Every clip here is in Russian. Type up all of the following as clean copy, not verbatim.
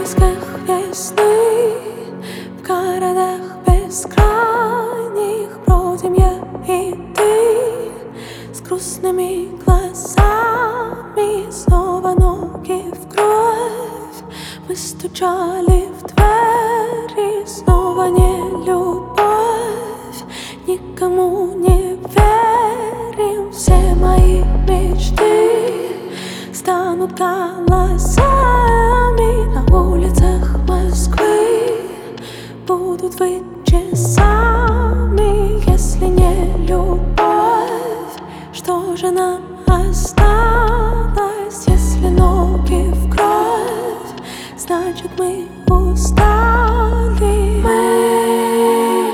поисках весны, в городах бескрайних бродим я и ты, с грустными глазами, снова ноги в кровь. Мы стучали в двери, снова не любовь, никому не верим. Все мои мечты станут голосами на улицах Москвы, будут выть часами. Если не любовь, что же нам осталось? Если ноги в кровь, значит мы устали. Мы,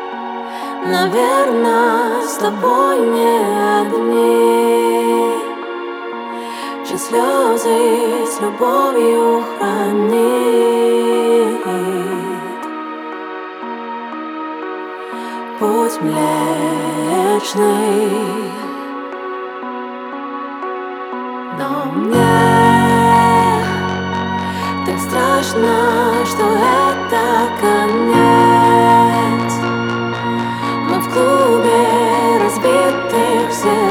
наверное, с тобой не одни, чьи слезы с любовью хранит путь Млечный. Но мне так страшно, что это конец. Мы в клубе разбитых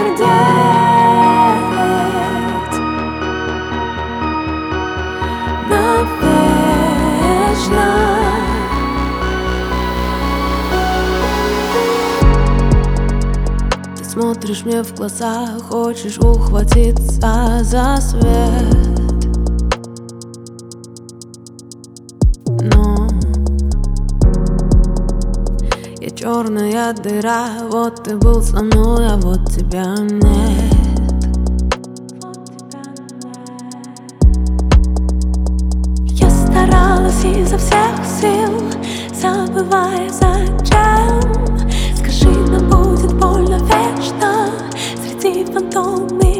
сердец навечно. Ты смотришь мне в глаза, хочешь ухватиться за свет, но я черная дыра. Вот ты был со мной, а вот тебя нет. Я старалась изо всех сил, забывая зачем. Скажи, нам будет больно вечно среди фантомных